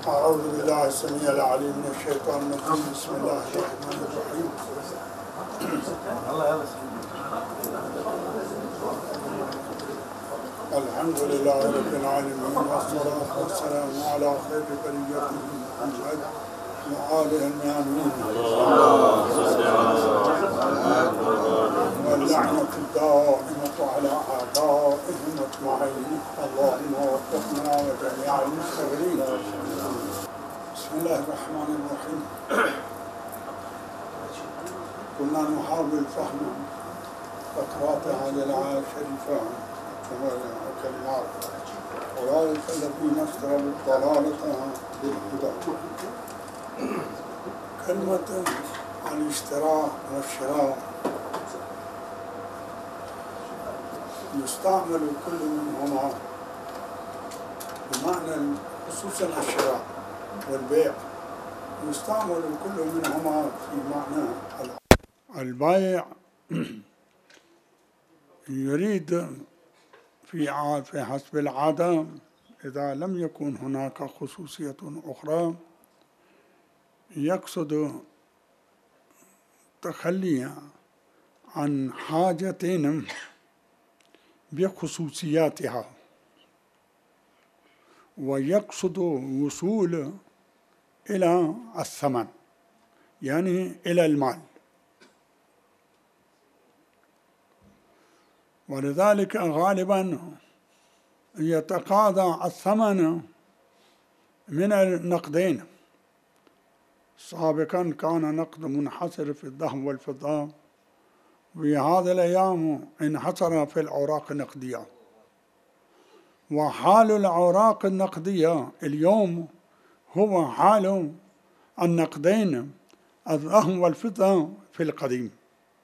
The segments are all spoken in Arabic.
أعوذ بالله السميع العليم من الشيطان الرجيم. بسم الله الرحمن الرحيم. الحمد لله رب العالمين، والصلاة والسلام على خير بريته محمد وآله الميامين، واللعنة الدائمة على أعدائهم أجمعين. اللهم وفقنا وجميع المستغفرين. بسم الله الرحمن الرحيم. كنا نحاول فهم فقرات هذه الآية الشريفة وكلمات أولئك الذين اشتروا الضلالة بالهدى. كلمة الاشتراء والشراء يستعمل كل منهما بمعنى، خصوصا الشراء والبيع، يستعمل كل منهما في معنى البائع يريد في حسب العادة إذا لم يكن هناك خصوصية أخرى يقصد تخلي عن حاجة بخصوصياتها، ويقصد وصول إلى الثمن، يعني إلى المال. ولذلك غالبا يتقاضى الثمن من النقدين. سابقا كان نقد منحصر في الذهب والفضة، في هذه الأيام انحصر في الأوراق النقدية. وحال الأوراق النقدية اليوم هو حال النقدين الذهب والفضة في القديم،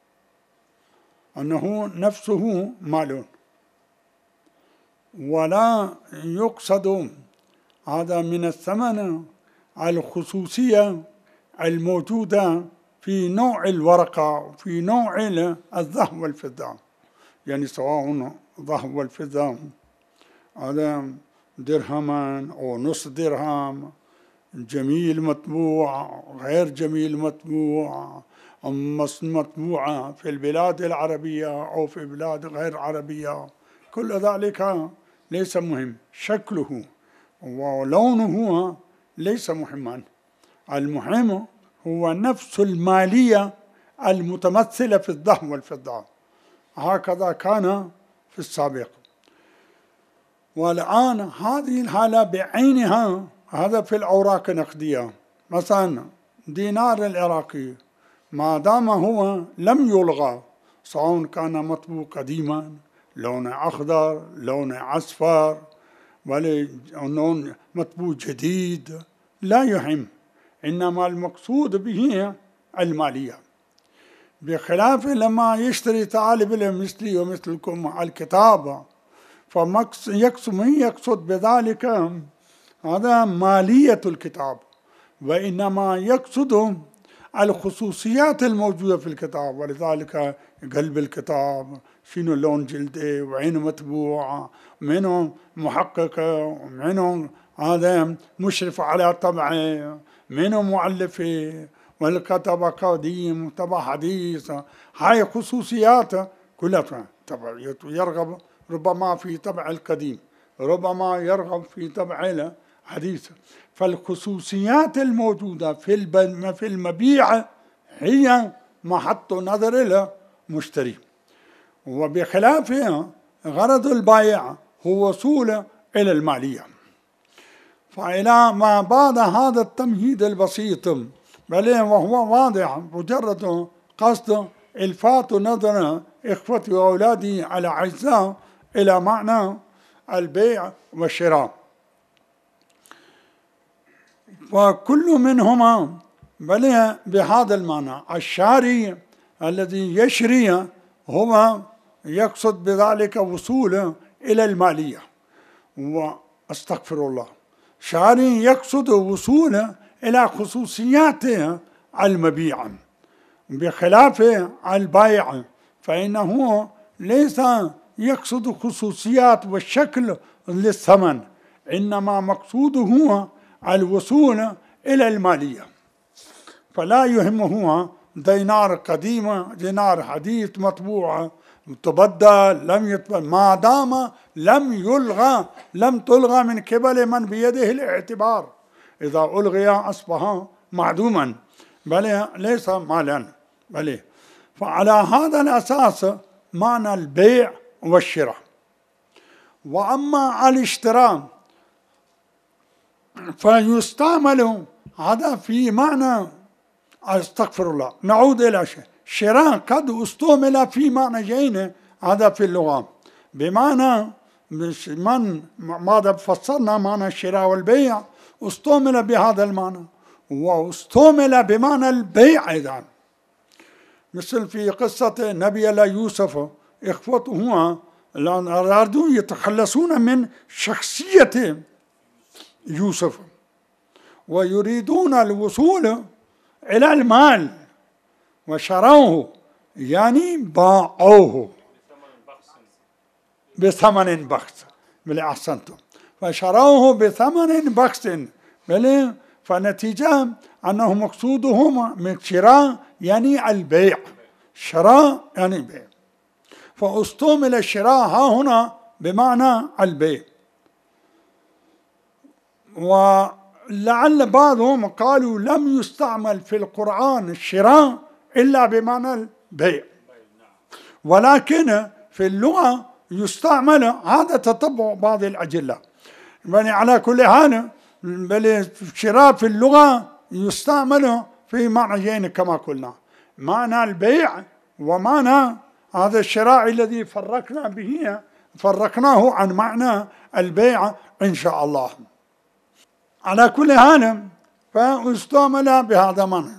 أنه نفسه مال، ولا يقصد هذا من الثمن الخصوصية الموجودة في نوع الورقة، في نوع الذهب والفضة. يعني سواء الذهب والفضة هذا درهما أو نصف درهم، جميل مطبوع، غير جميل مطبوع، مطبوعة في البلاد العربية أو في بلاد غير عربية، كل ذلك ليس مهم. شكله ولونه ليس مهما، المهم هو نفس المالية المتمثلة في الذهب والفضة. هكذا كان في السابق. والآن هذه الحالة بعينها هذا في الأوراق النقدية. مثلا دينار العراقي ما دام هو لم يلغى، سواء كان مطبوع قديما لونه أخضر، لونه أصفر، ولون مطبوع جديد، لا يهم، إنما المقصود به المالية. بخلاف لما يشتري طالب العلم مثلي ومثلكم الكتاب، يقصد بذلك هذا مالية الكتاب، وإنما يقصد الخصوصيات الموجودة في الكتاب. ولذلك قلب الكتاب، شنو لون جلده، وعينه مطبوع، منه محققة، ومنه هذا مشرف على طبعه، منه مؤلفه، والكتب قديم طبع حديث. هاي خصوصيات كلها طبع يرغب ربما في طبع القديم، ربما يرغب في طبع الحديث. فالخصوصيات الموجودة في المبيع هي محط نظر المشتري. وبخلافها غرض البائع هو وصول إلى المالية. فإلى ما بعد هذا التمهيد البسيط، بل وهو واضح، مجرد قصد إلفات نظر إخوتي وأولادي على أعزاء إلى معنى البيع والشراء. وكل منهما بل بهذا المعنى. الشاري الذي يشري هو يقصد بذلك وصول إلى المالية، واستغفر الله، شاري يقصد وصول إلى خصوصيات المبيع، بخلاف البائع فإنه ليس يقصد خصوصيات والشكل للثمن، إنما مقصوده الوصول إلى المالية، فلا يهمه دينار قديمة دينار حديث مطبوعة تبدل لم يتبدل، ما دام لم تلغى من قبل من بيده الاعتبار. إذا ألغي أصبح معدوما بل ليس مالا بل. فعلى هذا الأساس معنى البيع والشراء. وأما الاشتراء فيستعمل هذا في معنى، استغفر الله، نعود إلى شيء، شراء قد استعمل في معنيين هذا في اللغة، بمعنى ماذا فسرنا معنى الشراء والبيع، استعمل بهذا المعنى، واستعمل بمعنى البيع أيضا، مثل في قصة نبي الله يوسف، إخوته أرادوا يتخلصون من شخصية يوسف ويريدون الوصول إلى المال، وشروه يعني باعوه بثمن بخس، بل أحسنتم، فشروه بثمن بخس، بل فنتيجة أنه مقصودهم من شراء يعني البيع، شراء يعني بيع، فاستعمل الشراء ها هنا بمعنى البيع. ولعل بعضهم قالوا لم يستعمل في القرآن الشراء إلا بمعنى البيع، ولكن في اللغة يستعمل، هذا تتبع بعض الأدلة، يعني على كل حال بل الشراء في اللغة يستعمل في معنيين كما قلنا، معنى البيع ومعنى هذا الشراء الذي فرقناه عن معنى البيع إن شاء الله. على كل حال فاستعمل بهذا المعنى.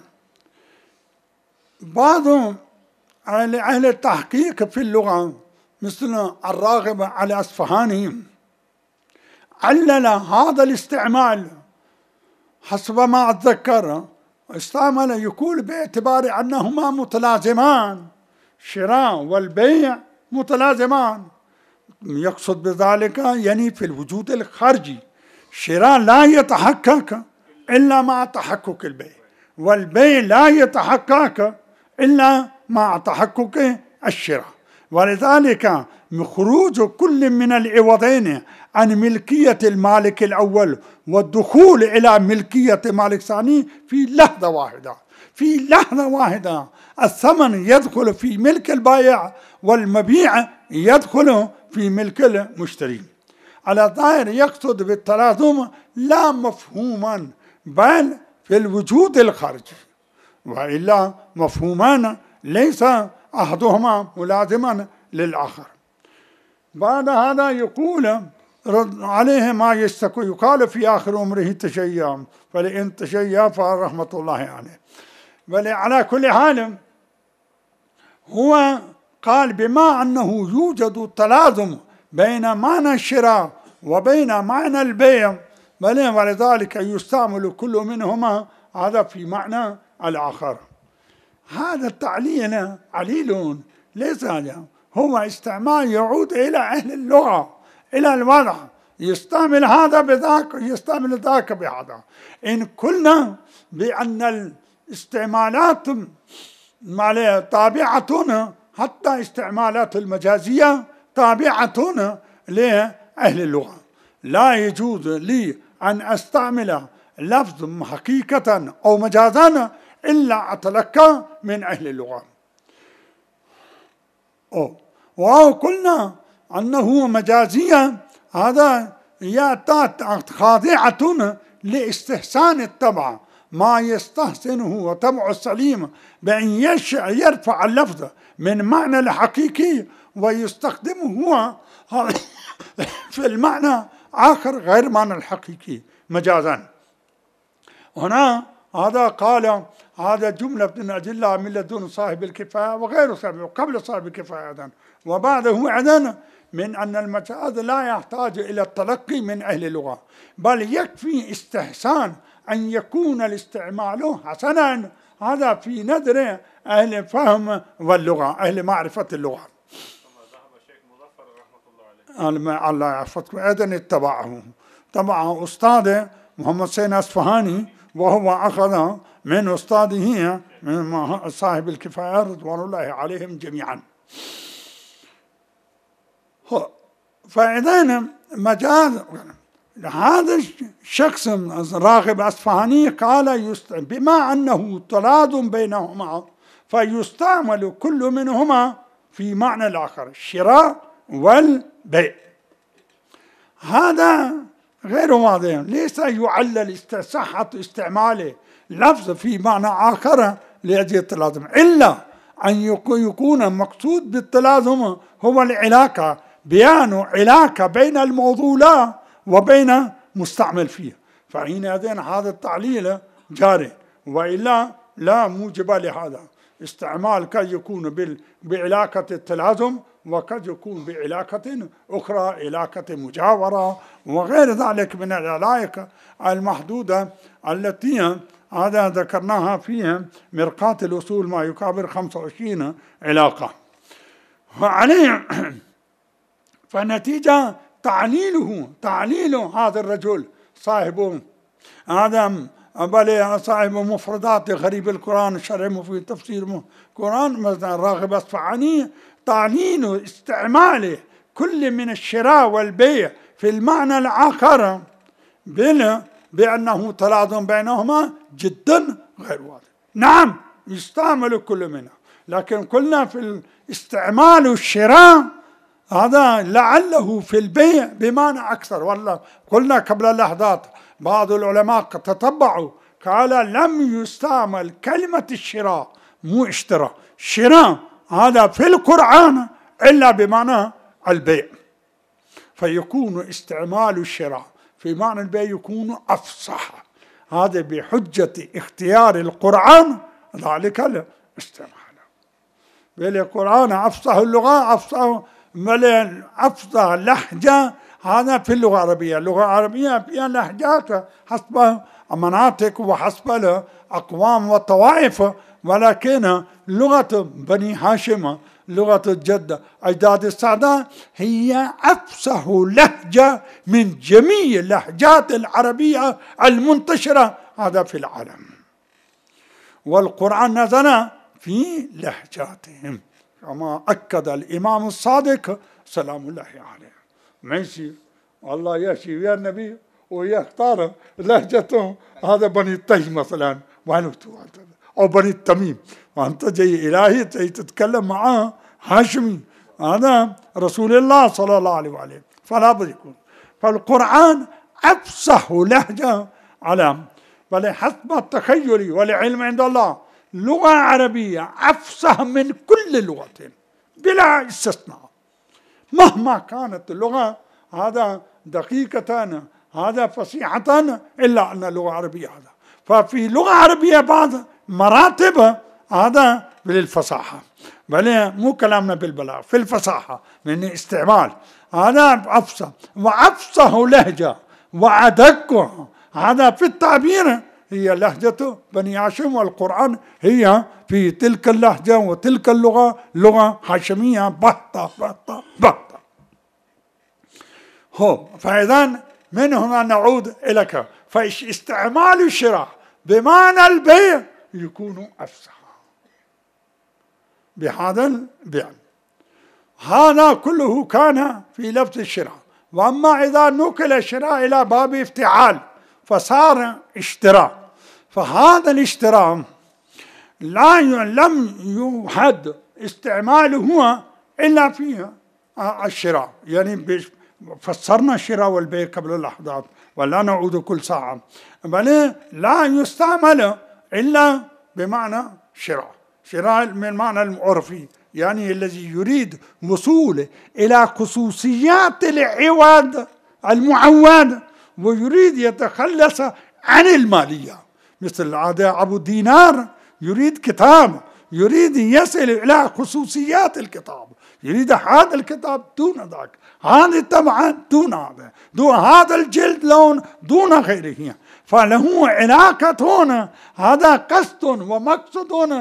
بعض أهل التحقيق في اللغة مثل الراغب الأصفهاني علل هذا الاستعمال حسب ما أتذكر، استعمل يقول باعتبار أنهما متلازمان، شراء والبيع متلازمان، يقصد بذلك يعني في الوجود الخارجي، الشراء لا يتحقق إلا مع تحقق البيع، والبيع لا يتحقق إلا مع تحقق الشراء، ولذلك خروج كل من العوضين عن ملكية المالك الأول والدخول إلى ملكية مالك ثاني في لحظة واحدة، في لحظة واحدة الثمن يدخل في ملك البائع والمبيع يدخل في ملك المشتري. على الظاهر يقصد بالتلازم لا مفهوما بل في الوجود الخارجي، وإلا مفهومان ليس أحدهما ملازما للآخر. بعد هذا يقول رد عليه ما يشتكي، يقال في آخر عمره تشيع، فلئن تشيع فرحمة الله عليه. بل على كل حال هو قال بما أنه يوجد تلازم بين معنى الشراء وبين معنى البيع، بل ولذلك يستعمل كل منهما هذا في معنى الآخر. هذا التعليل عليل ليس هو استعمال يعود إلى أهل اللغة، إلى الوضع، يستعمل هذا بذاك يستعمل ذاك بهذا. إن قلنا بأن الاستعمالات تابعة، حتى استعمالات المجازية تابعة لأهل اللغة، لا يجوز لي أن أستعمل لفظ حقيقة أو مجازا إلا أتلقى من أهل اللغة. وقلنا أنه مجازيا هذا خاضعة لاستحسان الطبع، ما يستحسنه وطبع السليم بأن يرفع اللفظ من معنى الحقيقي ويستخدمه هو في المعنى آخر غير معنى الحقيقي مجازا. هنا هذا قال هذا جملة من أجلها من لدن صاحب الكفاية وغير صاحب قبل صاحب الكفاية أيضا وبعده أيضا، من أن المجاز لا يحتاج إلى التلقي من أهل اللغة، بل يكفي استحسان أن يكون الاستعمال حسنا، هذا في نظر أهل الفهم واللغة، أهل معرفة اللغة. ذهب الشيخ مظفر رحمة الله عليه الله يحفظكم، أيضا اتبعه أستاذه محمد حسين أصفهاني، وهو أخذ من أستاذه من صاحب الكفاية رضوان الله عليهم جميعا. فإذا مجاز هذا الشخص راغب أصفهاني قال بما أنه تلازم بينهما فيستعمل كل منهما في معنى الآخر، الشراء والبيع. هذا غير واضح، ليس يعلل صحة استعمال لفظ في معنى آخر لأجل التلازم، إلا أن يكون مقصود بالتلازم هو العلاقة، بيان علاقة بين الموضوع وبين مستعمل فيه، فحينئذ هذا التعليل جاري، وإلا لا موجب لهذا. استعمال قد يكون بعلاقة التلازم، وقد يكون بعلاقة أخرى، علاقة مجاورة وغير ذلك من العلاقة المحدودة التي هذا ذكرناها في مرقاة الأصول ما يقابل 25 علاقة. وعليه فنتيجة تعليل هذا الرجل صاحب صاحب مفردات غريب القرآن، شرح مفيد تفسير القرآن مثلا راغب أصفهاني، تعليل استعمال كل من الشراء والبيع في المعنى الآخر بأنه تلازم بينهما جدا غير واضح. نعم يستعمل كل منها، لكن قلنا في استعمال الشراء هذا لعله في البيع بمعنى أكثر. والله قلنا قبل لحظات بعض العلماء تتبعوا قال لم يستعمل كلمة الشراء، مو اشتراء، شراء هذا في القرآن إلا بمعنى البيع، فيكون استعمال الشراء في معنى البيع يكون أفصح، هذا بحجة اختيار القرآن ذلك الاستعمال. بالقرآن أفصح اللغة، أفصح لهجة هذا في اللغة العربية. اللغة العربية فيها لهجات حسب مناطق وحسب الأقوام والطوائف، ولكن لغة بني هاشم، لغة الجدة أجداد السادة، هي أفصح لهجة من جميع اللهجات العربية المنتشرة هذا في العالم، والقرآن نزل في لهجاتهم كما أكد الإمام الصادق سلام الله عليه. ماشي والله يشي يا النبي ويختار لهجته، هذا بني التيم مثلا أو بني التميم، وأنت جاي إلهي تتكلم معاه هاشمي، هذا رسول الله صلى الله عليه وآله، فلا بد يكون. فالقرآن أفصح لهجة على بل حسب التخيل والعلم عند الله لغة عربية أفصح من كل اللغات بلا استثناء، مهما كانت اللغة هذا دقيقة هذا فصيحة، إلا أن اللغة العربية هذا. ففي لغة عربية بعض مراتب هذا بالفصاحة، بل مو كلامنا بالبلاغ، في الفصاحة من استعمال هذا أفصح، وأفصح لهجة وأدق هذا في التعبير هي لهجة بني هاشم، والقرآن هي في تلك اللهجة وتلك اللغة لغة هاشمية بحتة بحتة بحتة. فإذا من هنا نعود إليك، فاستعمال الشراء بمعنى البيع يكون أفصح بهذا البيع. هذا كله كان في لفظ الشراء. وأما إذا نقل الشراء إلى باب افتعال فصار اشتراء، فهذا الاشتراء لم يحد استعماله إلا فيها الشراء. يعني فسرنا الشراء والبيع قبل لحظات ولا نعود كل ساعة، بل لا يستعمل إلا بمعنى شراء. شراء من معنى العرفي، يعني الذي يريد وصول إلى خصوصيات العوض المعوض ويريد يتخلص عن المالية، مثل هذا أبو دينار يريد كتاب، يريد يصل إلى خصوصيات الكتاب، يريد هذا الكتاب دون ذاك، هذه الطبعة دون هذا، دون هذا الجلد لون دون غيره، فله علاقة هنا، هذا قصد ومقصد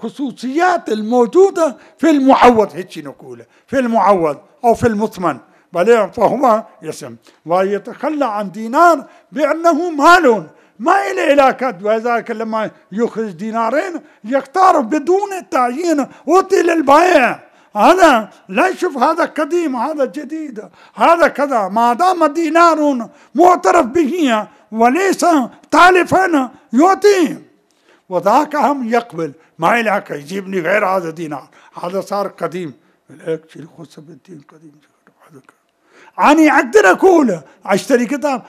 بخصوصيات الموجودة في المعوض، هيك نقول في المعوض أو في المثمن، بل فهو يسم ويتخلى عن دينار بأنه مال ما إلى علاقة، وذلك لما يخرج دينارين يختار بدون التعيين أعطي للبائع. هذا لا يشوف هذا قديم هذا جديد هذا كذا، ما دام دينار معترف به وليس تالفا يعطي، وذاك هم يقبل ما علاقة يجيبني غير هذا دينار، هذا صار قديم. الدين قديم. أنا أقدر أقول أشتري كتاب